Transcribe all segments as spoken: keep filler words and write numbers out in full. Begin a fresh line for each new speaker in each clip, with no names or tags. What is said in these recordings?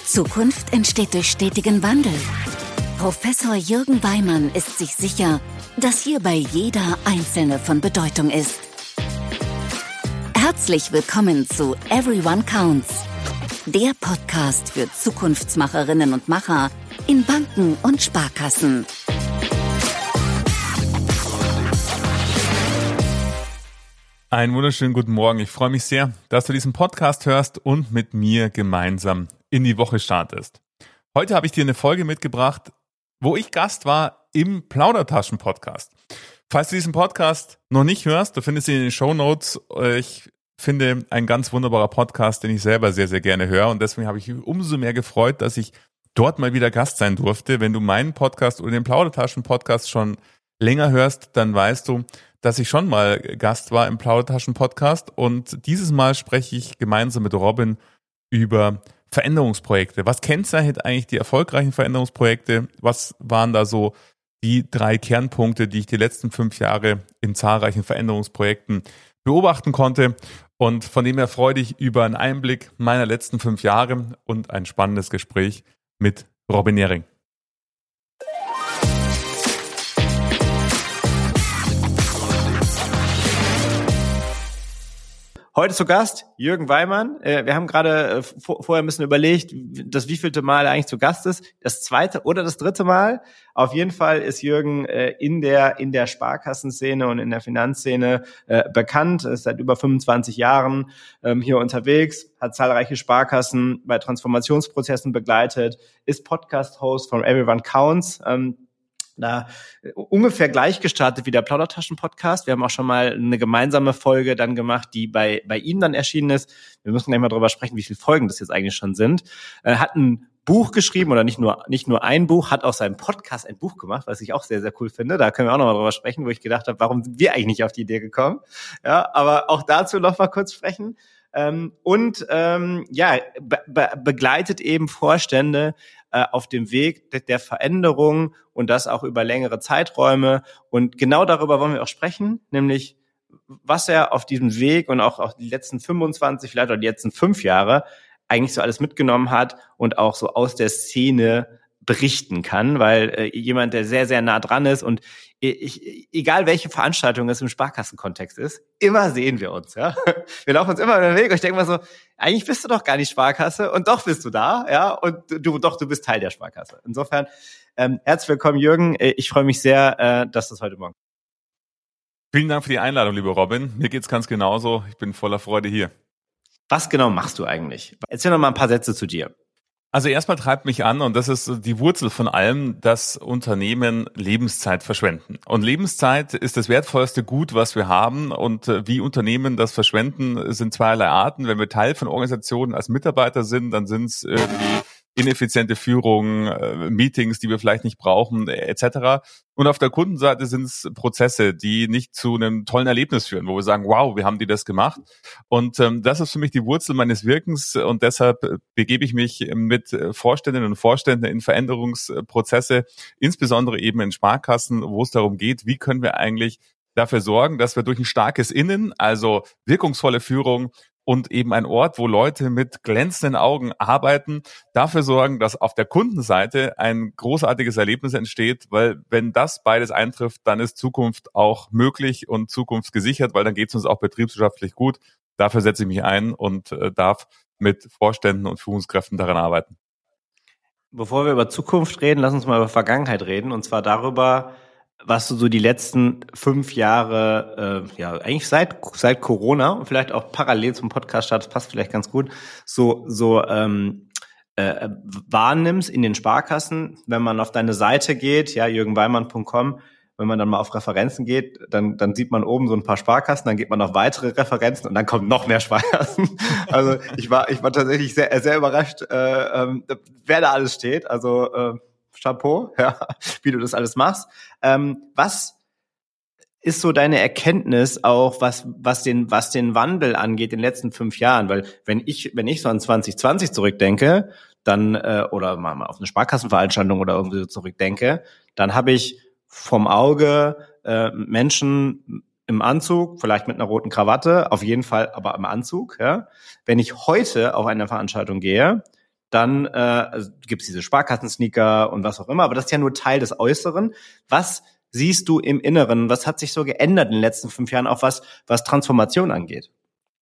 Zukunft entsteht durch stetigen Wandel. Professor Jürgen Weimann ist sich sicher, dass hierbei jeder Einzelne von Bedeutung ist. Herzlich willkommen zu Everyone Counts, der Podcast für Zukunftsmacherinnen und Macher in Banken und Sparkassen.
Einen wunderschönen guten Morgen. Ich freue mich sehr, dass du diesen Podcast hörst und mit mir gemeinsam in die Woche startest. Heute habe ich dir eine Folge mitgebracht, wo ich Gast war im Plaudertaschen-Podcast. Falls du diesen Podcast noch nicht hörst, du findest ihn in den Shownotes. Ich finde, ein ganz wunderbarer Podcast, den ich selber sehr, sehr gerne höre. Und deswegen habe ich mich umso mehr gefreut, dass ich dort mal wieder Gast sein durfte. Wenn du meinen Podcast oder den Plaudertaschen-Podcast schon länger hörst, dann weißt du, dass ich schon mal Gast war im Plaudertaschen-Podcast. Und dieses Mal spreche ich gemeinsam mit Robin über Veränderungsprojekte. Was kennzeichnet eigentlich die erfolgreichen Veränderungsprojekte? Was waren da so die drei Kernpunkte, die ich die letzten fünf Jahre in zahlreichen Veränderungsprojekten beobachten konnte? Und von dem her freue ich über einen Einblick meiner letzten fünf Jahre und ein spannendes Gespräch mit Robin Nehring.
Heute zu Gast Jürgen Weimann. Wir haben gerade vorher ein bisschen überlegt, das wievielte Mal er eigentlich zu Gast ist. Das zweite oder das dritte Mal. Auf jeden Fall ist Jürgen in der in der Sparkassenszene und in der Finanzszene bekannt. Ist seit über fünfundzwanzig Jahren hier unterwegs, hat zahlreiche Sparkassen bei Transformationsprozessen begleitet, ist Podcast-Host von Everyone Counts. Da ungefähr gleich gestartet wie der Plaudertaschen-Podcast. Wir haben auch schon mal eine gemeinsame Folge dann gemacht, die bei bei ihm dann erschienen ist. Wir müssen gleich mal drüber sprechen, wie viele Folgen das jetzt eigentlich schon sind. Er hat ein Buch geschrieben oder nicht nur nicht nur ein Buch, hat aus seinem Podcast ein Buch gemacht, was ich auch sehr, sehr cool finde. Da können wir auch noch mal drüber sprechen, wo ich gedacht habe, warum sind wir eigentlich nicht auf die Idee gekommen? Ja, aber auch dazu noch mal kurz sprechen. Ähm, und ähm, ja, be- be- begleitet eben Vorstände äh, auf dem Weg de- der Veränderung und das auch über längere Zeiträume. Und genau darüber wollen wir auch sprechen, nämlich was er auf diesem Weg und auch, auch die letzten fünfundzwanzig, vielleicht auch die letzten fünf Jahre eigentlich so alles mitgenommen hat und auch so aus der Szene berichten kann, weil äh, jemand, der sehr, sehr nah dran ist und ich, egal welche Veranstaltung es im Sparkassenkontext ist, immer sehen wir uns, ja. Wir laufen uns immer über den Weg und ich denke mal so, eigentlich bist du doch gar nicht Sparkasse und doch bist du da, ja, und du, doch, du bist Teil der Sparkasse. Insofern, ähm, herzlich willkommen, Jürgen. Ich freue mich sehr, äh, dass das heute Morgen.
Vielen Dank für die Einladung, lieber Robin. Mir geht's ganz genauso. Ich bin voller Freude hier.
Was genau machst du eigentlich? Erzähl noch mal ein paar Sätze zu dir.
Also erstmal treibt mich an, und das ist die Wurzel von allem, dass Unternehmen Lebenszeit verschwenden. Und Lebenszeit ist das wertvollste Gut, was wir haben. Und wie Unternehmen das verschwenden, sind zweierlei Arten. Wenn wir Teil von Organisationen als Mitarbeiter sind, dann sind es irgendwie ineffiziente Führung, Meetings, die wir vielleicht nicht brauchen, et cetera. Und auf der Kundenseite sind es Prozesse, die nicht zu einem tollen Erlebnis führen, wo wir sagen, wow, wie haben die das gemacht? Und ähm, das ist für mich die Wurzel meines Wirkens, und deshalb begebe ich mich mit Vorständinnen und Vorständen in Veränderungsprozesse, insbesondere eben in Sparkassen, wo es darum geht, wie können wir eigentlich dafür sorgen, dass wir durch ein starkes Innen, also wirkungsvolle Führung, und eben ein Ort, wo Leute mit glänzenden Augen arbeiten, dafür sorgen, dass auf der Kundenseite ein großartiges Erlebnis entsteht, weil wenn das beides eintrifft, dann ist Zukunft auch möglich und zukunftsgesichert, weil dann geht es uns auch betriebswirtschaftlich gut. Dafür setze ich mich ein und äh, darf mit Vorständen und Führungskräften daran arbeiten.
Bevor wir über Zukunft reden, lass uns mal über Vergangenheit reden, und zwar darüber, was du so die letzten fünf Jahre, äh, ja eigentlich seit seit Corona und vielleicht auch parallel zum Podcast-Start, das passt vielleicht ganz gut, so so ähm, äh, wahrnimmst in den Sparkassen. Wenn man auf deine Seite geht, ja jürgen weimann punkt com, wenn man dann mal auf Referenzen geht, dann dann sieht man oben so ein paar Sparkassen, dann geht man auf weitere Referenzen und dann kommen noch mehr Sparkassen. Also ich war ich war tatsächlich sehr sehr überrascht, äh, äh, wer da alles steht. Also äh, Chapeau, ja, wie du das alles machst. Ähm, was ist so deine Erkenntnis auch, was was den was den Wandel angeht in den letzten fünf Jahren? Weil wenn ich wenn ich so an zwanzig zwanzig zurückdenke, dann äh, oder mal auf eine Sparkassenveranstaltung oder irgendwie so zurückdenke, dann habe ich vom Auge äh, Menschen im Anzug, vielleicht mit einer roten Krawatte, auf jeden Fall aber im Anzug. Ja. Wenn ich heute auf eine Veranstaltung gehe, dann äh, also gibt's diese Sparkassen-Sneaker und was auch immer, aber das ist ja nur Teil des Äußeren. Was siehst du im Inneren? Was hat sich so geändert in den letzten fünf Jahren, auch was, was Transformation angeht?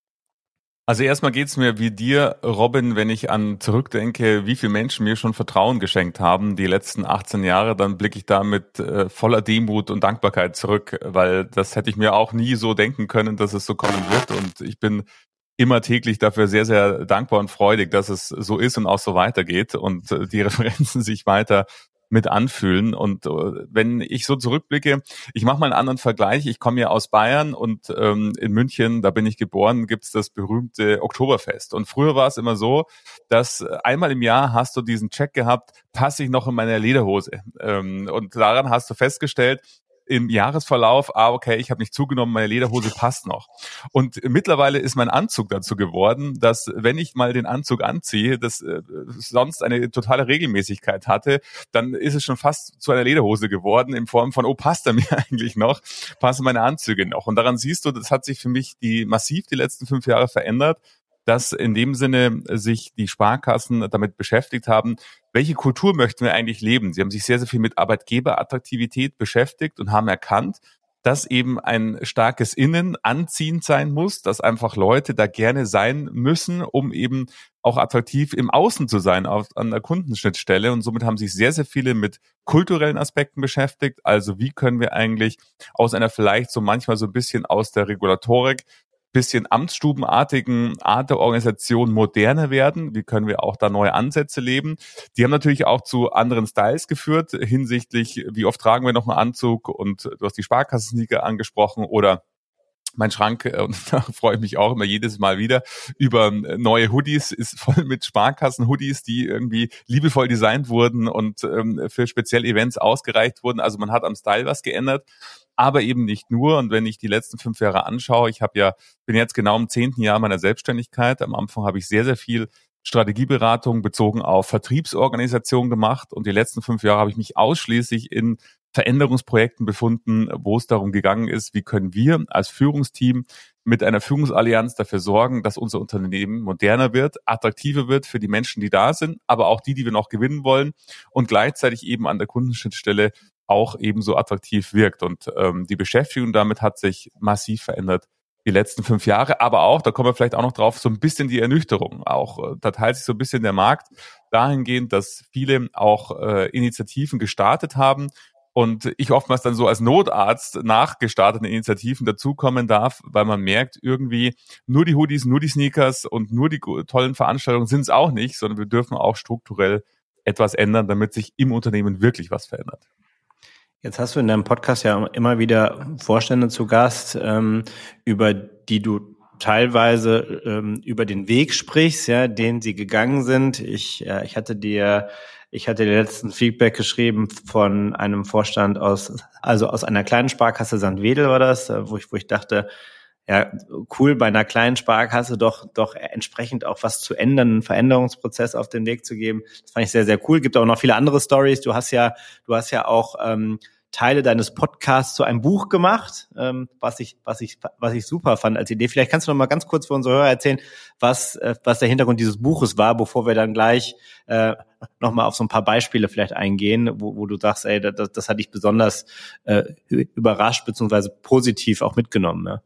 Also erstmal geht's mir wie dir, Robin, wenn ich an zurückdenke, wie viele Menschen mir schon Vertrauen geschenkt haben die letzten achtzehn Jahre, dann blicke ich da mit äh, voller Demut und Dankbarkeit zurück, weil das hätte ich mir auch nie so denken können, dass es so kommen wird, und ich bin immer täglich dafür sehr, sehr dankbar und freudig, dass es so ist und auch so weitergeht und äh, die Referenzen sich weiter mit anfühlen. Und äh, wenn ich so zurückblicke, ich mache mal einen anderen Vergleich. Ich komme ja aus Bayern und ähm, in München, da bin ich geboren, gibt's das berühmte Oktoberfest. Und früher war es immer so, dass einmal im Jahr hast du diesen Check gehabt, passe ich noch in meine Lederhose. Ähm, und daran hast du festgestellt, im Jahresverlauf, ah, okay, ich habe nicht zugenommen, meine Lederhose passt noch. Und mittlerweile ist mein Anzug dazu geworden, dass, wenn ich mal den Anzug anziehe, das äh, sonst eine totale Regelmäßigkeit hatte, dann ist es schon fast zu einer Lederhose geworden, in Form von, oh, passt er mir eigentlich noch? Passen meine Anzüge noch? Und daran siehst du, das hat sich für mich die massiv die letzten fünf Jahre verändert, dass in dem Sinne sich die Sparkassen damit beschäftigt haben, welche Kultur möchten wir eigentlich leben? Sie haben sich sehr, sehr viel mit Arbeitgeberattraktivität beschäftigt und haben erkannt, dass eben ein starkes Innen anziehend sein muss, dass einfach Leute da gerne sein müssen, um eben auch attraktiv im Außen zu sein, auf, an der Kundenschnittstelle. Und somit haben sich sehr, sehr viele mit kulturellen Aspekten beschäftigt. Also wie können wir eigentlich aus einer vielleicht so manchmal so ein bisschen aus der Regulatorik bisschen amtsstubenartigen Art der Organisation moderner werden? Wie können wir auch da neue Ansätze leben? Die haben natürlich auch zu anderen Styles geführt, hinsichtlich, wie oft tragen wir noch einen Anzug, und du hast die Sparkassen-Sneaker angesprochen oder mein Schrank, und da freue ich mich auch immer jedes Mal wieder über neue Hoodies, ist voll mit Sparkassen-Hoodies, die irgendwie liebevoll designt wurden und ähm, für spezielle Events ausgereicht wurden. Also man hat am Style was geändert, aber eben nicht nur. Und wenn ich die letzten fünf Jahre anschaue, ich habe ja, bin jetzt genau im zehnten Jahr meiner Selbstständigkeit. Am Anfang habe ich sehr, sehr viel Strategieberatung bezogen auf Vertriebsorganisation gemacht, und die letzten fünf Jahre habe ich mich ausschließlich in Veränderungsprojekten befunden, wo es darum gegangen ist, wie können wir als Führungsteam mit einer Führungsallianz dafür sorgen, dass unser Unternehmen moderner wird, attraktiver wird für die Menschen, die da sind, aber auch die, die wir noch gewinnen wollen, und gleichzeitig eben an der Kundenschnittstelle auch ebenso attraktiv wirkt. Und ähm, die Beschäftigung damit hat sich massiv verändert die letzten fünf Jahre, aber auch, da kommen wir vielleicht auch noch drauf, so ein bisschen die Ernüchterung. Auch da teilt sich so ein bisschen der Markt dahingehend, dass viele auch äh, Initiativen gestartet haben und ich oftmals dann so als Notarzt nach gestarteten Initiativen dazukommen darf, weil man merkt, irgendwie nur die Hoodies, nur die Sneakers und nur die tollen Veranstaltungen sind es auch nicht, sondern wir dürfen auch strukturell etwas ändern, damit sich im Unternehmen wirklich was verändert.
Jetzt hast du in deinem Podcast ja immer wieder Vorstände zu Gast, ähm, über die du teilweise ähm, über den Weg sprichst, ja, den sie gegangen sind. Ich, äh, ich hatte dir, ich hatte dir letzten Feedback geschrieben von einem Vorstand aus, also aus einer kleinen Sparkasse Sankt Wedel war das, äh, wo ich, wo ich dachte, ja, cool, bei einer kleinen Sparkasse doch, doch entsprechend auch was zu ändern, einen Veränderungsprozess auf den Weg zu geben. Das fand ich sehr, sehr cool. Gibt auch noch viele andere Stories. Du hast ja, du hast ja auch, ähm, Teile deines Podcasts zu einem Buch gemacht, ähm, was ich, was ich, was ich super fand als Idee. Vielleicht kannst du noch mal ganz kurz für unsere Hörer erzählen, was, äh, was der Hintergrund dieses Buches war, bevor wir dann gleich äh, noch mal auf so ein paar Beispiele vielleicht eingehen, wo, wo du sagst, ey, das, das hat dich besonders äh, überrascht beziehungsweise positiv auch mitgenommen, ne?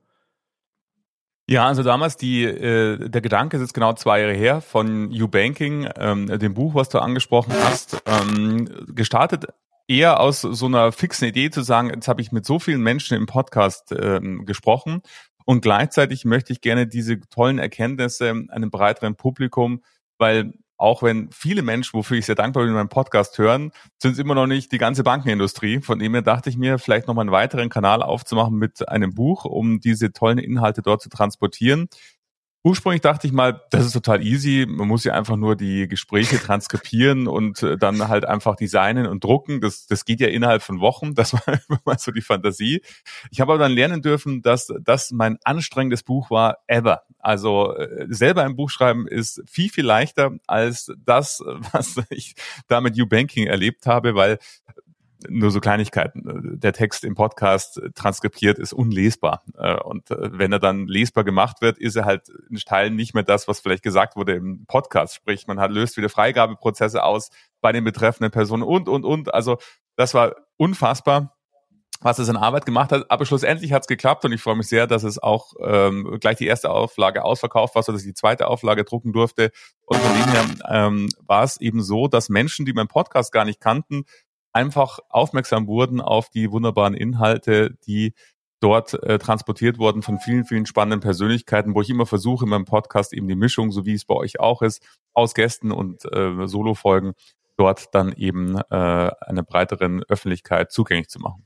Ja, also damals die, äh, der Gedanke ist jetzt genau zwei Jahre her von You Banking, ähm, dem Buch, was du angesprochen hast, ähm, gestartet eher aus so einer fixen Idee zu sagen, jetzt habe ich mit so vielen Menschen im Podcast ähm, gesprochen und gleichzeitig möchte ich gerne diese tollen Erkenntnisse einem breiteren Publikum, weil auch wenn viele Menschen, wofür ich sehr dankbar bin, meinen Podcast hören, sind es immer noch nicht die ganze Bankenindustrie. Von dem her dachte ich mir, vielleicht nochmal einen weiteren Kanal aufzumachen mit einem Buch, um diese tollen Inhalte dort zu transportieren. Ursprünglich dachte ich mal, das ist total easy. Man muss ja einfach nur die Gespräche transkribieren und dann halt einfach designen und drucken. Das, das geht ja innerhalb von Wochen. Das war immer mal so die Fantasie. Ich habe aber dann lernen dürfen, dass das mein anstrengendes Buch war ever. Also selber ein Buch schreiben ist viel, viel leichter als das, was ich da mit You Banking erlebt habe, weil nur so Kleinigkeiten. Der Text im Podcast transkribiert ist unlesbar. Und wenn er dann lesbar gemacht wird, ist er halt in Teilen nicht mehr das, was vielleicht gesagt wurde im Podcast. Sprich, man hat, löst wieder Freigabeprozesse aus bei den betreffenden Personen und, und, und. Also das war unfassbar, was es in Arbeit gemacht hat. Aber schlussendlich hat es geklappt und ich freue mich sehr, dass es auch ähm, gleich die erste Auflage ausverkauft war, sodass ich die zweite Auflage drucken durfte. Und von dem her ähm, war es eben so, dass Menschen, die meinen Podcast gar nicht kannten, einfach aufmerksam wurden auf die wunderbaren Inhalte, die dort äh, transportiert wurden von vielen, vielen spannenden Persönlichkeiten, wo ich immer versuche, in meinem Podcast eben die Mischung, so wie es bei euch auch ist, aus Gästen und äh, Solo-Folgen, dort dann eben äh, einer breiteren Öffentlichkeit zugänglich zu machen.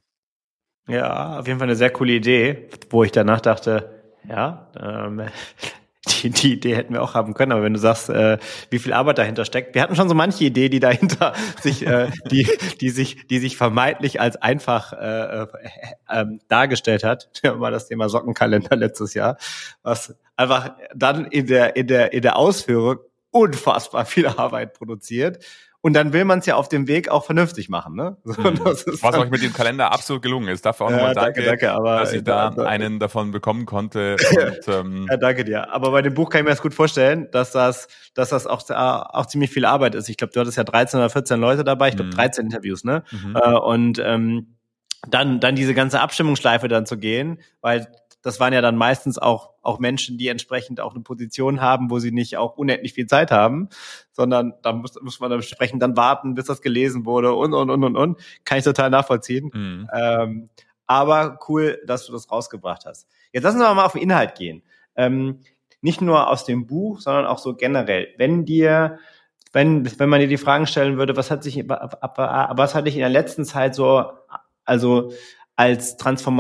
Ja, auf jeden Fall eine sehr coole Idee, wo ich danach dachte, ja, ähm, die, die Idee hätten wir auch haben können, aber wenn du sagst, äh, wie viel Arbeit dahinter steckt, wir hatten schon so manche Idee, die dahinter sich, äh, die, die sich, die sich vermeintlich als einfach äh, äh, äh, dargestellt hat. Ja, mal das Thema Sockenkalender letztes Jahr, was einfach dann in der in der in der Ausführung unfassbar viel Arbeit produziert. Und dann will man es ja auf dem Weg auch vernünftig machen, ne? So,
das ist was euch mit dem Kalender absolut gelungen ist. Dafür auch
ja,
nochmal danke,
danke, danke aber,
dass ich da, da einen davon bekommen konnte. Und, ähm,
ja, danke dir. Aber bei dem Buch kann ich mir das gut vorstellen, dass das, dass das auch, auch ziemlich viel Arbeit ist. Ich glaube, du hattest ja dreizehn oder vierzehn Leute dabei. Ich glaube, dreizehn Interviews, ne? Mhm. Äh, und ähm, dann, dann diese ganze Abstimmungsschleife dann zu gehen, weil das waren ja dann meistens auch auch Menschen, die entsprechend auch eine Position haben, wo sie nicht auch unendlich viel Zeit haben, sondern da muss, muss man entsprechend dann warten, bis das gelesen wurde und, und, und, und, und. Kann ich total nachvollziehen. Mhm. Ähm, aber cool, dass du das rausgebracht hast. Jetzt lassen wir mal auf den Inhalt gehen. Ähm, nicht nur aus dem Buch, sondern auch so generell. Wenn dir, wenn, wenn man dir die Fragen stellen würde, was hat sich, was hat dich in der letzten Zeit so, also als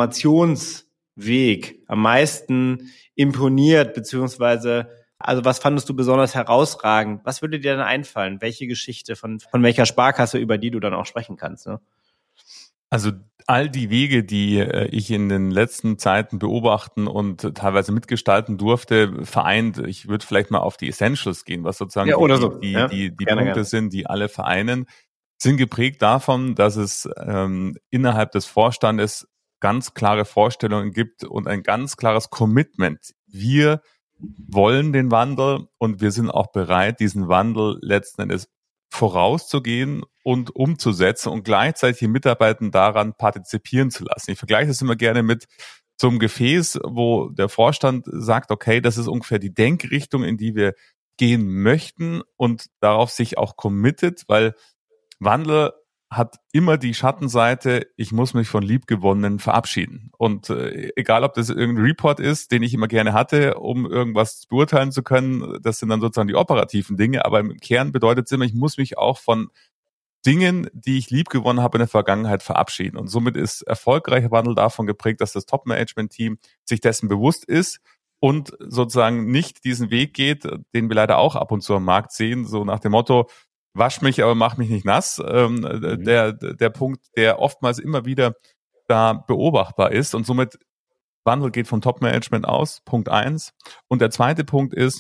Transformationsweg am meisten imponiert, beziehungsweise, also was fandest du besonders herausragend? Was würde dir dann einfallen? Welche Geschichte von, von welcher Sparkasse, über die du dann auch sprechen kannst, ne?
Also all die Wege, die äh, ich in den letzten Zeiten beobachten und teilweise mitgestalten durfte, vereint. Ich würde vielleicht mal auf die Essentials gehen, was sozusagen
ja, oder
die,
so.
die,
ja,
die, die
gerne,
Punkte
gerne.
sind, die alle vereinen, sind geprägt davon, dass es ähm, innerhalb des Vorstandes ganz klare Vorstellungen gibt und ein ganz klares Commitment. Wir wollen den Wandel und wir sind auch bereit, diesen Wandel letzten Endes vorauszugehen und umzusetzen und gleichzeitig die Mitarbeiter daran partizipieren zu lassen. Ich vergleiche das immer gerne mit so einem Gefäß, wo der Vorstand sagt, okay, das ist ungefähr die Denkrichtung, in die wir gehen möchten und darauf sich auch committet, weil Wandel hat immer die Schattenseite, ich muss mich von Liebgewonnenen verabschieden. Und äh, egal, ob das irgendein Report ist, den ich immer gerne hatte, um irgendwas beurteilen zu können, das sind dann sozusagen die operativen Dinge, aber im Kern bedeutet es immer, ich muss mich auch von Dingen, die ich liebgewonnen habe in der Vergangenheit, verabschieden. Und somit ist erfolgreicher Wandel davon geprägt, dass das Top-Management-Team sich dessen bewusst ist und sozusagen nicht diesen Weg geht, den wir leider auch ab und zu am Markt sehen, so nach dem Motto, wasch mich, aber mach mich nicht nass. Ähm, mhm. der, der Punkt, der oftmals immer wieder da beobachtbar ist. Und somit Wandel geht vom Top-Management aus, Punkt eins. Und der zweite Punkt ist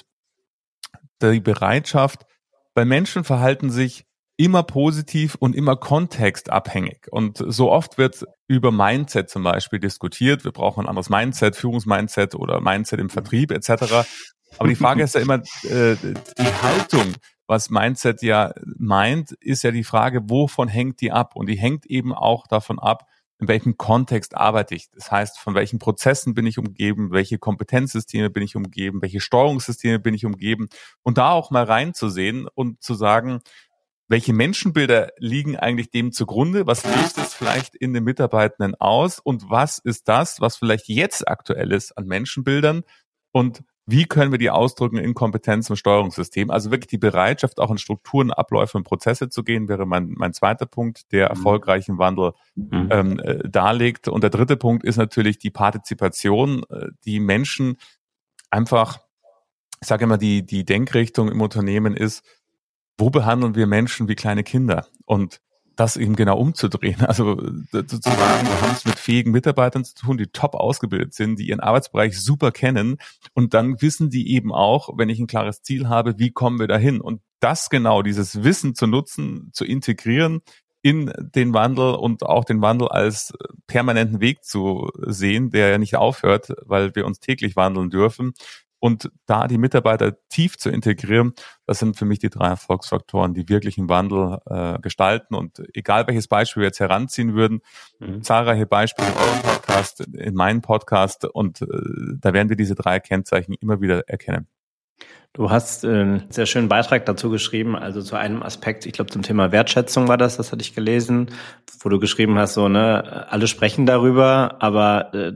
die Bereitschaft, weil Menschen verhalten sich immer positiv und immer kontextabhängig. Und so oft wird über Mindset zum Beispiel diskutiert. Wir brauchen ein anderes Mindset, Führungsmindset oder Mindset im Vertrieb et cetera. Aber die Frage ist ja immer äh, die Haltung. Was Mindset ja meint, ist ja die Frage, wovon hängt die ab? Und die hängt eben auch davon ab, in welchem Kontext arbeite ich. Das heißt, von welchen Prozessen bin ich umgeben, welche Kompetenzsysteme bin ich umgeben, welche Steuerungssysteme bin ich umgeben. Und da auch mal reinzusehen und zu sagen, welche Menschenbilder liegen eigentlich dem zugrunde? Was löst es vielleicht in den Mitarbeitenden aus? Und was ist das, was vielleicht jetzt aktuell ist an Menschenbildern? Und wie können wir die ausdrücken in Kompetenz im Steuerungssystem? Also wirklich die Bereitschaft, auch in Strukturen, Abläufe und Prozesse zu gehen, wäre mein, mein zweiter Punkt, der erfolgreichen Wandel mhm. ähm, äh, darlegt. Und der dritte Punkt ist natürlich die Partizipation, äh, die Menschen einfach, ich sage immer, die, die Denkrichtung im Unternehmen ist, wo behandeln wir Menschen wie kleine Kinder? Und das eben genau umzudrehen. Also sozusagen, wir haben es mit fähigen Mitarbeitern zu tun, die top ausgebildet sind, die ihren Arbeitsbereich super kennen. Und dann wissen die eben auch, wenn ich ein klares Ziel habe, wie kommen wir dahin? Und das genau, dieses Wissen zu nutzen, zu integrieren in den Wandel und auch den Wandel als permanenten Weg zu sehen, der ja nicht aufhört, weil wir uns täglich wandeln dürfen. Und da die Mitarbeiter tief zu integrieren, das sind für mich die drei Erfolgsfaktoren, die wirklich einen Wandel äh, gestalten. Und egal welches Beispiel wir jetzt heranziehen würden, mhm. zahlreiche Beispiele in eurem Podcast, in meinem Podcast, und äh, da werden wir diese drei Kennzeichen immer wieder erkennen.
Du hast äh, einen sehr schönen Beitrag dazu geschrieben, also zu einem Aspekt, ich glaube zum Thema Wertschätzung war das, das hatte ich gelesen, wo du geschrieben hast, so, ne, alle sprechen darüber, aber äh,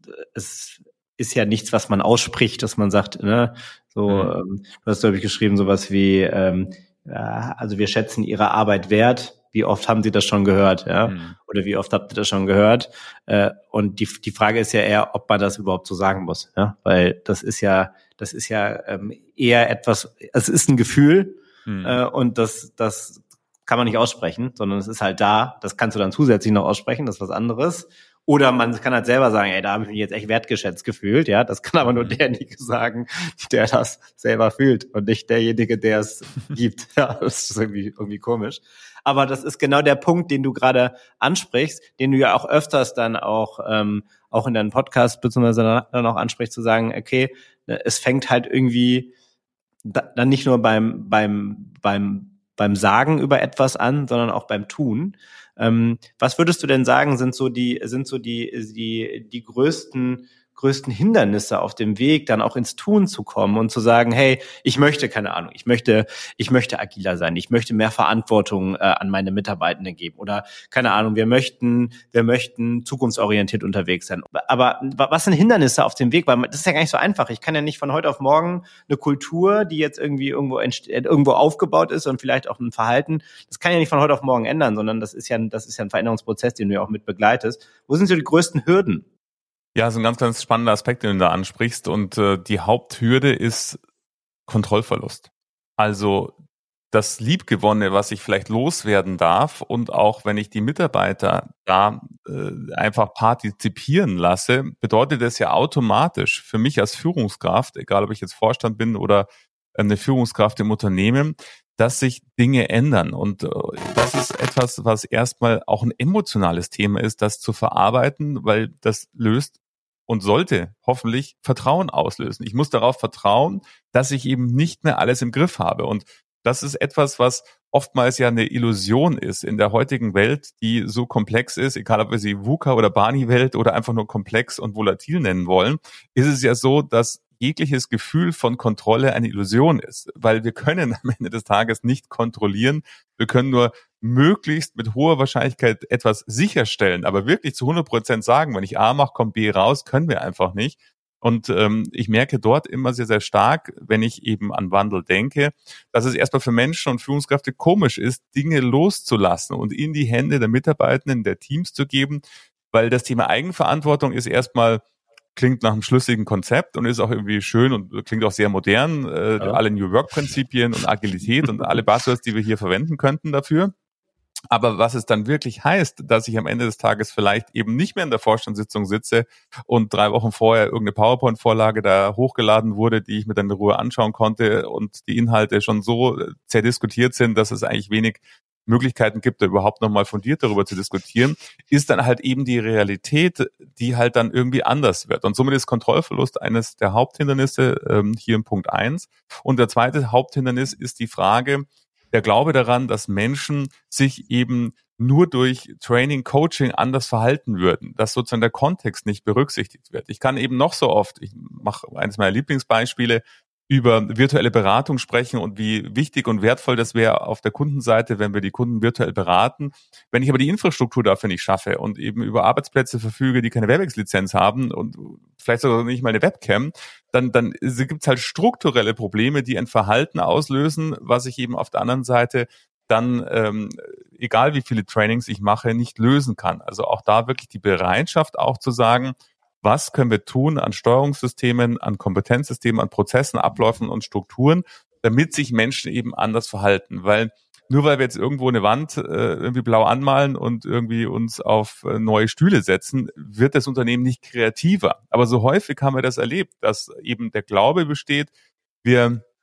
es ist ja nichts, was man ausspricht, dass man sagt, ne, so, mhm. ähm, du hast, glaube ich, geschrieben, sowas wie, ähm, ja, also wir schätzen ihre Arbeit wert. Wie oft haben Sie das schon gehört, ja? Mhm. Oder wie oft habt ihr das schon gehört? Äh, und die die Frage ist ja eher, ob man das überhaupt so sagen muss, ja? Weil das ist ja, das ist ja ähm, eher etwas, es ist ein Gefühl, mhm. äh, und das das kann man nicht aussprechen, sondern es ist halt da. Das kannst du dann zusätzlich noch aussprechen, das ist was anderes. Oder man kann halt selber sagen, ey, da habe ich mich jetzt echt wertgeschätzt gefühlt, ja. Das kann aber nur derjenige sagen, der das selber fühlt und nicht derjenige, der es gibt. Ja, das ist irgendwie, irgendwie komisch. Aber das ist genau der Punkt, den du gerade ansprichst, den du ja auch öfters dann auch, ähm, auch in deinem Podcast beziehungsweise dann auch ansprichst, zu sagen, okay, es fängt halt irgendwie da, dann nicht nur beim, beim, beim, beim Sagen über etwas an, sondern auch beim Tun. Ähm, was würdest du denn sagen, sind so die, sind so die, die, die größten, größten Hindernisse auf dem Weg, dann auch ins Tun zu kommen und zu sagen, hey, ich möchte, keine Ahnung, ich möchte, ich möchte agiler sein, ich möchte mehr Verantwortung äh, an meine Mitarbeitenden geben oder, keine Ahnung, wir möchten, wir möchten zukunftsorientiert unterwegs sein. Aber was sind Hindernisse auf dem Weg? Weil das ist ja gar nicht so einfach. Ich kann ja nicht von heute auf morgen eine Kultur, die jetzt irgendwie irgendwo entste- irgendwo aufgebaut ist und vielleicht auch ein Verhalten, das kann ja nicht von heute auf morgen ändern, sondern das ist ja, das ist ja ein Veränderungsprozess, den du ja auch mit begleitest. Wo sind so die größten Hürden?
Ja, so ein ganz, ganz spannender Aspekt, den du da ansprichst. Und äh, die Haupthürde ist Kontrollverlust. Also das Liebgewonnene, was ich vielleicht loswerden darf, und auch wenn ich die Mitarbeiter da äh, einfach partizipieren lasse, bedeutet das ja automatisch für mich als Führungskraft, egal ob ich jetzt Vorstand bin oder eine Führungskraft im Unternehmen, dass sich Dinge ändern. Und äh, das ist etwas, was erstmal auch ein emotionales Thema ist, das zu verarbeiten, weil das löst und sollte hoffentlich Vertrauen auslösen. Ich muss darauf vertrauen, dass ich eben nicht mehr alles im Griff habe. Und das ist etwas, was oftmals ja eine Illusion ist in der heutigen Welt, die so komplex ist, egal ob wir sie VUCA oder Barney-Welt oder einfach nur komplex und volatil nennen wollen, ist es ja so, dass jegliches Gefühl von Kontrolle eine Illusion ist, weil wir können am Ende des Tages nicht kontrollieren. Wir können nur möglichst mit hoher Wahrscheinlichkeit etwas sicherstellen, aber wirklich zu hundert Prozent sagen, wenn ich A mache, kommt B raus, können wir einfach nicht. Und ähm, ich merke dort immer sehr, sehr stark, wenn ich eben an Wandel denke, dass es erstmal für Menschen und Führungskräfte komisch ist, Dinge loszulassen und in die Hände der Mitarbeitenden, der Teams zu geben, weil das Thema Eigenverantwortung ist erstmal, klingt nach einem schlüssigen Konzept und ist auch irgendwie schön und klingt auch sehr modern. Äh, ja. Alle New Work-Prinzipien und Agilität und alle Buzzwords, die wir hier verwenden könnten dafür. Aber was es dann wirklich heißt, dass ich am Ende des Tages vielleicht eben nicht mehr in der Vorstandssitzung sitze und drei Wochen vorher irgendeine PowerPoint-Vorlage da hochgeladen wurde, die ich mir dann in Ruhe anschauen konnte und die Inhalte schon so zerdiskutiert sind, dass es eigentlich wenig Möglichkeiten gibt, da überhaupt nochmal fundiert darüber zu diskutieren, ist dann halt eben die Realität, die halt dann irgendwie anders wird. Und somit ist Kontrollverlust eines der Haupthindernisse ähm, hier im Punkt eins. Und der zweite Haupthindernis ist die Frage, der Glaube daran, dass Menschen sich eben nur durch Training, Coaching anders verhalten würden, dass sozusagen der Kontext nicht berücksichtigt wird. Ich kann eben noch so oft, ich mache eines meiner Lieblingsbeispiele, über virtuelle Beratung sprechen und wie wichtig und wertvoll das wäre auf der Kundenseite, wenn wir die Kunden virtuell beraten. Wenn ich aber die Infrastruktur dafür nicht schaffe und eben über Arbeitsplätze verfüge, die keine Webex-Lizenz haben und vielleicht sogar nicht mal eine Webcam, dann, dann gibt es halt strukturelle Probleme, die ein Verhalten auslösen, was ich eben auf der anderen Seite dann, ähm, egal wie viele Trainings ich mache, nicht lösen kann. Also auch da wirklich die Bereitschaft auch zu sagen, was können wir tun an Steuerungssystemen, an Kompetenzsystemen, an Prozessen, Abläufen und Strukturen, damit sich Menschen eben anders verhalten. Weil nur weil wir jetzt irgendwo eine Wand äh, irgendwie blau anmalen und irgendwie uns auf äh, neue Stühle setzen, wird das Unternehmen nicht kreativer. Aber so häufig haben wir das erlebt, dass eben der Glaube besteht, wir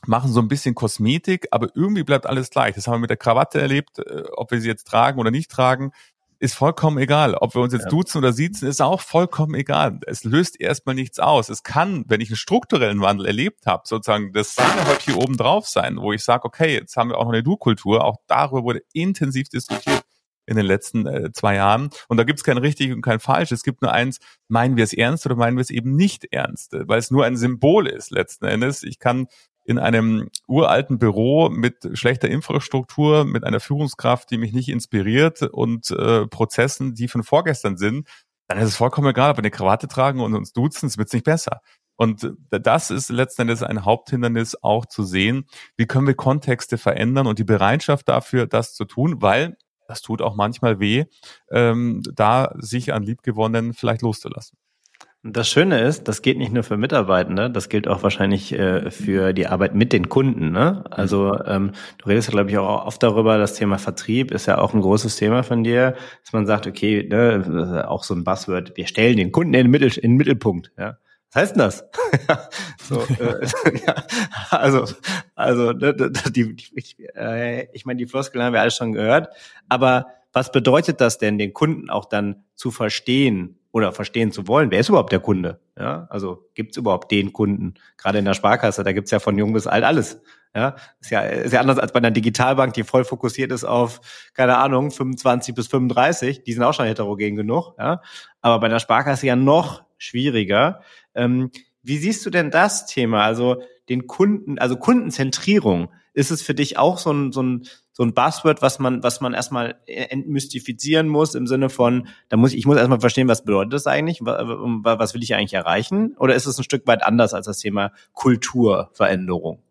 machen so ein bisschen Kosmetik, aber irgendwie bleibt alles gleich. Das haben wir mit der Krawatte erlebt, ob wir sie jetzt tragen oder nicht tragen, ist vollkommen egal. Ob wir uns jetzt ja. duzen oder siezen, ist auch vollkommen egal. Es löst erstmal nichts aus. Es kann, wenn ich einen strukturellen Wandel erlebt habe, sozusagen das Sahnehäubchen oben drauf sein, wo ich sage, okay, jetzt haben wir auch noch eine Du-Kultur. Auch darüber wurde intensiv diskutiert in den letzten äh, zwei Jahren. Und da gibt es kein richtig und kein falsch. Es gibt nur eins, meinen wir es ernst oder meinen wir es eben nicht ernst, weil es nur ein Symbol ist letzten Endes. Ich kann in einem uralten Büro mit schlechter Infrastruktur, mit einer Führungskraft, die mich nicht inspiriert und äh, Prozessen, die von vorgestern sind, dann ist es vollkommen egal, ob wir eine Krawatte tragen und uns duzen, es wird nicht besser. Und das ist letzten Endes ein Haupthindernis auch zu sehen, wie können wir Kontexte verändern und die Bereitschaft dafür, das zu tun, weil das tut auch manchmal weh, ähm, da sich an Liebgewonnenen vielleicht loszulassen.
Das Schöne ist, das geht nicht nur für Mitarbeitende, das gilt auch wahrscheinlich äh, für die Arbeit mit den Kunden. Ne? Also ähm, du redest ja, glaube ich, auch oft darüber, das Thema Vertrieb ist ja auch ein großes Thema von dir, dass man sagt, okay, ne, auch so ein Buzzword, wir stellen den Kunden in den, Mittel, in den Mittelpunkt. Ja? Was heißt denn das? so, äh, ja, also, also die, die, ich, äh, ich meine, die Floskeln haben wir alle schon gehört, aber was bedeutet das denn, den Kunden auch dann zu verstehen oder verstehen zu wollen? Wer ist überhaupt der Kunde? Ja, also gibt's überhaupt den Kunden? Gerade in der Sparkasse, da gibt's ja von jung bis alt alles. Ja, ist ja, ist ja anders als bei einer Digitalbank, die voll fokussiert ist auf, keine Ahnung, fünfundzwanzig bis fünfunddreißig. Die sind auch schon heterogen genug. Ja, aber bei der Sparkasse ja noch schwieriger. Ähm, wie siehst du denn das Thema? Also den Kunden, also Kundenzentrierung. Ist es für dich auch so ein, so ein, so ein Buzzword, was man, was man erstmal entmystifizieren muss im Sinne von, da muss ich, ich muss erstmal verstehen, was bedeutet das eigentlich? Was will ich eigentlich erreichen? Oder ist es ein Stück weit anders als das Thema Kulturveränderung?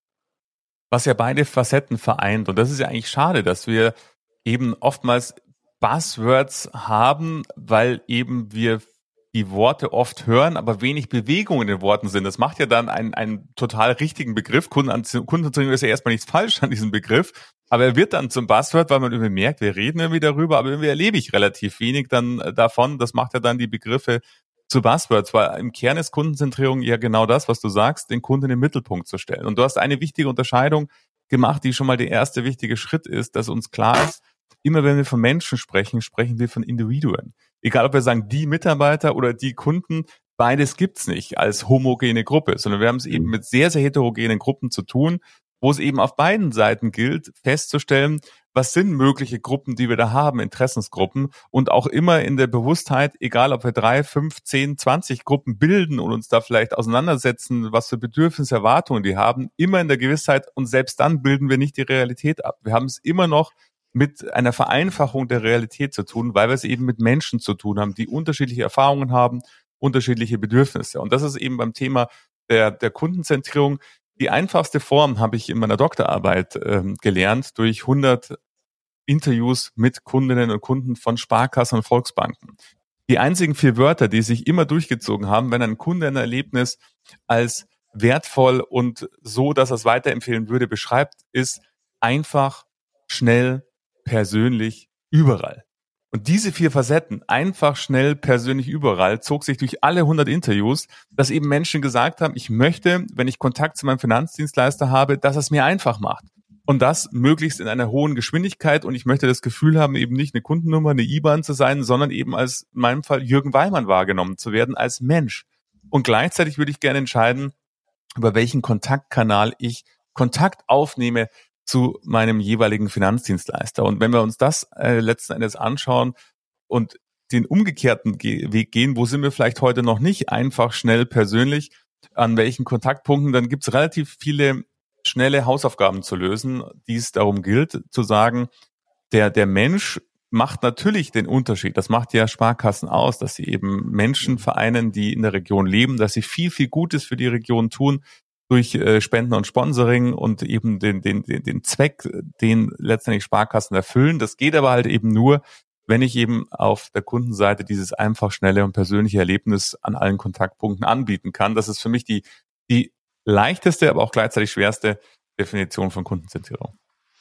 Was ja beide Facetten vereint. Und das ist ja eigentlich schade, dass wir eben oftmals Buzzwords haben, weil eben wir die Worte oft hören, aber wenig Bewegung in den Worten sind. Das macht ja dann einen, einen total richtigen Begriff. Kundenzentrierung ist ja erstmal nichts falsch an diesem Begriff, aber er wird dann zum Buzzword, weil man irgendwie merkt, wir reden irgendwie darüber, aber irgendwie erlebe ich relativ wenig dann davon. Das macht ja dann die Begriffe zu Buzzwords, weil im Kern ist Kundenzentrierung ja genau das, was du sagst, den Kunden in den Mittelpunkt zu stellen. Und du hast eine wichtige Unterscheidung gemacht, die schon mal der erste wichtige Schritt ist, dass uns klar ist, immer wenn wir von Menschen sprechen, sprechen wir von Individuen. Egal, ob wir sagen, die Mitarbeiter oder die Kunden, beides gibt's nicht als homogene Gruppe, sondern wir haben es eben mit sehr, sehr heterogenen Gruppen zu tun, wo es eben auf beiden Seiten gilt, festzustellen, was sind mögliche Gruppen, die wir da haben, Interessensgruppen, und auch immer in der Bewusstheit, egal ob wir drei, fünf, zehn, zwanzig Gruppen bilden und uns da vielleicht auseinandersetzen, was für Bedürfnisse, Erwartungen die haben, immer in der Gewissheit, und selbst dann bilden wir nicht die Realität ab. Wir haben es immer noch mit einer Vereinfachung der Realität zu tun, weil wir es eben mit Menschen zu tun haben, die unterschiedliche Erfahrungen haben, unterschiedliche Bedürfnisse. Und das ist eben beim Thema der, der Kundenzentrierung. Die einfachste Form habe ich in meiner Doktorarbeit ähm, gelernt durch hundert Interviews mit Kundinnen und Kunden von Sparkassen und Volksbanken. Die einzigen vier Wörter, die sich immer durchgezogen haben, wenn ein Kunde ein Erlebnis als wertvoll und so, dass er es weiterempfehlen würde, beschreibt, ist einfach, schnell, persönlich, überall. Und diese vier Facetten, einfach, schnell, persönlich, überall, zog sich durch alle hundert Interviews, dass eben Menschen gesagt haben, ich möchte, wenn ich Kontakt zu meinem Finanzdienstleister habe, dass er es mir einfach macht. Und das möglichst in einer hohen Geschwindigkeit. Und ich möchte das Gefühl haben, eben nicht eine Kundennummer, eine I B A N zu sein, sondern eben als, in meinem Fall, Jürgen Weimann wahrgenommen zu werden als Mensch. Und gleichzeitig würde ich gerne entscheiden, über welchen Kontaktkanal ich Kontakt aufnehme zu meinem jeweiligen Finanzdienstleister. Und wenn wir uns das äh, letzten Endes anschauen und den umgekehrten Ge- Weg gehen, wo sind wir vielleicht heute noch nicht einfach, schnell, persönlich, an welchen Kontaktpunkten, dann gibt es relativ viele schnelle Hausaufgaben zu lösen, die es darum gilt, zu sagen, der, der Mensch macht natürlich den Unterschied. Das macht ja Sparkassen aus, dass sie eben Menschen vereinen, die in der Region leben, dass sie viel, viel Gutes für die Region tun, durch äh, Spenden und Sponsoring und eben den, den, den, den Zweck, den letztendlich Sparkassen erfüllen. Das geht aber halt eben nur, wenn ich eben auf der Kundenseite dieses einfach, schnelle und persönliche Erlebnis an allen Kontaktpunkten anbieten kann. Das ist für mich die, die leichteste, aber auch gleichzeitig schwerste Definition von Kundenzentrierung.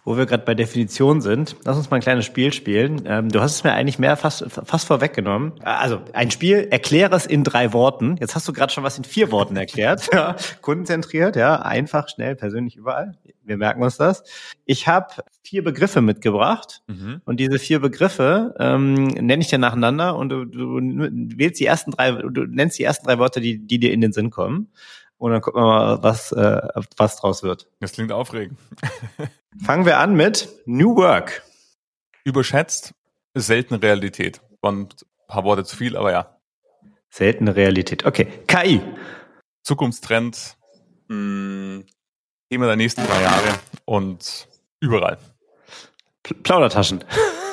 Wo wir gerade bei Definition sind, lass uns mal ein kleines Spiel spielen. Ähm, du hast es mir eigentlich mehr fast, fast vorweggenommen. Also ein Spiel, erkläre es in drei Worten. Jetzt hast du gerade schon was in vier Worten erklärt. Ja, kundenzentriert, ja, einfach, schnell, persönlich, überall. Wir merken uns das. Ich habe vier Begriffe mitgebracht mhm. und diese vier Begriffe ähm, nenne ich dir nacheinander und du, du wählst die ersten drei, du nennst die ersten drei Worte, die, die dir in den Sinn kommen. Und dann gucken wir mal, was, äh, was draus wird.
Das klingt aufregend.
Fangen wir an mit New Work.
Überschätzt, seltene Realität. Waren ein paar Worte zu viel, aber ja.
Seltene Realität. Okay. K I.
Zukunftstrend. Mh, Thema der nächsten drei Jahre und überall.
Plaudertaschen.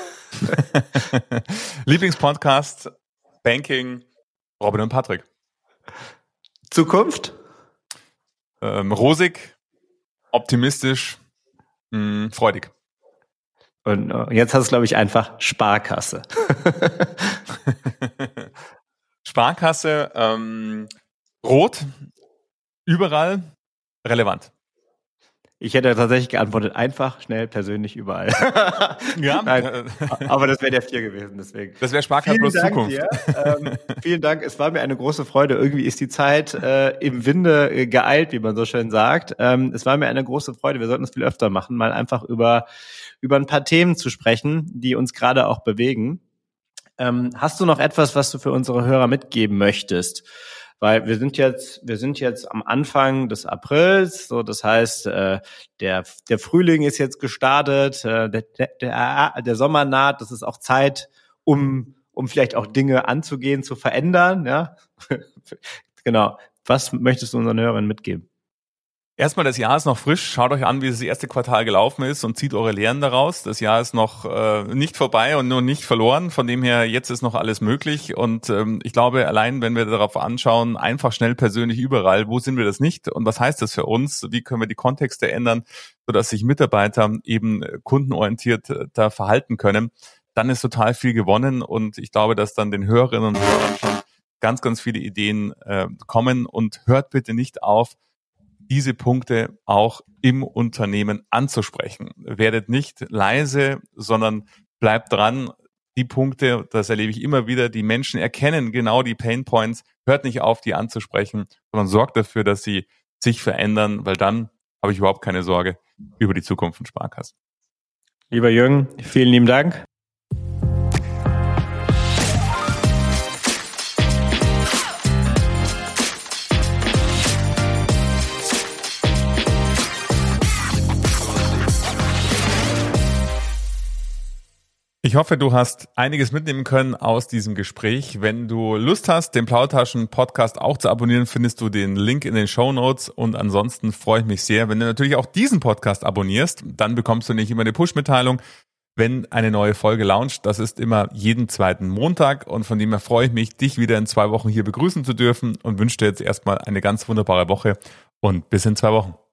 Lieblingspodcast, Banking, Robin und Patrick.
Zukunft?
Ähm, rosig, optimistisch, mh, freudig.
Und uh, jetzt hast du, glaube ich, einfach Sparkasse.
Sparkasse, ähm, rot, überall, relevant.
Ich hätte tatsächlich geantwortet, einfach, schnell, persönlich, überall.
Ja.
Nein, aber das wäre der vier gewesen, deswegen.
Das wäre Sparkasse plus Zukunft.
Dir. Ähm, vielen Dank, es war mir eine große Freude. Irgendwie ist die Zeit äh, im Winde äh, geeilt, wie man so schön sagt. Ähm, es war mir eine große Freude, wir sollten es viel öfter machen, mal einfach über, über ein paar Themen zu sprechen, die uns gerade auch bewegen. Ähm, hast du noch etwas, was du für unsere Hörer mitgeben möchtest? Weil wir sind jetzt, wir sind jetzt am Anfang des Aprils, so das heißt, äh, der der Frühling ist jetzt gestartet, äh, der, der der Sommer naht, das ist auch Zeit, um um vielleicht auch Dinge anzugehen, zu verändern, ja. Genau. Was möchtest du unseren Hörern mitgeben?
Erstmal, das Jahr ist noch frisch. Schaut euch an, wie das erste Quartal gelaufen ist und zieht eure Lehren daraus. Das Jahr ist noch äh, nicht vorbei und nur nicht verloren. Von dem her, jetzt ist noch alles möglich. Und ähm, ich glaube, allein, wenn wir darauf anschauen, einfach, schnell, persönlich, überall, wo sind wir das nicht? Und was heißt das für uns? Wie können wir die Kontexte ändern, sodass sich Mitarbeiter eben kundenorientiert äh, da verhalten können? Dann ist total viel gewonnen. Und ich glaube, dass dann den Hörerinnen und Hörern schon ganz, ganz viele Ideen äh, kommen. Und hört bitte nicht auf, diese Punkte auch im Unternehmen anzusprechen. Werdet nicht leise, sondern bleibt dran. Die Punkte, das erlebe ich immer wieder, die Menschen erkennen genau die Pain Points, hört nicht auf, die anzusprechen, sondern sorgt dafür, dass sie sich verändern, weil dann habe ich überhaupt keine Sorge über die Zukunft von Sparkassen.
Lieber Jürgen, vielen lieben Dank.
Ich hoffe, du hast einiges mitnehmen können aus diesem Gespräch. Wenn du Lust hast, den Plaudertaschen-Podcast auch zu abonnieren, findest du den Link in den Shownotes. Und ansonsten freue ich mich sehr, wenn du natürlich auch diesen Podcast abonnierst. Dann bekommst du nicht immer eine Push-Mitteilung, wenn eine neue Folge launcht. Das ist immer jeden zweiten Montag. Und von dem her freue ich mich, dich wieder in zwei Wochen hier begrüßen zu dürfen und wünsche dir jetzt erstmal eine ganz wunderbare Woche und bis in zwei Wochen.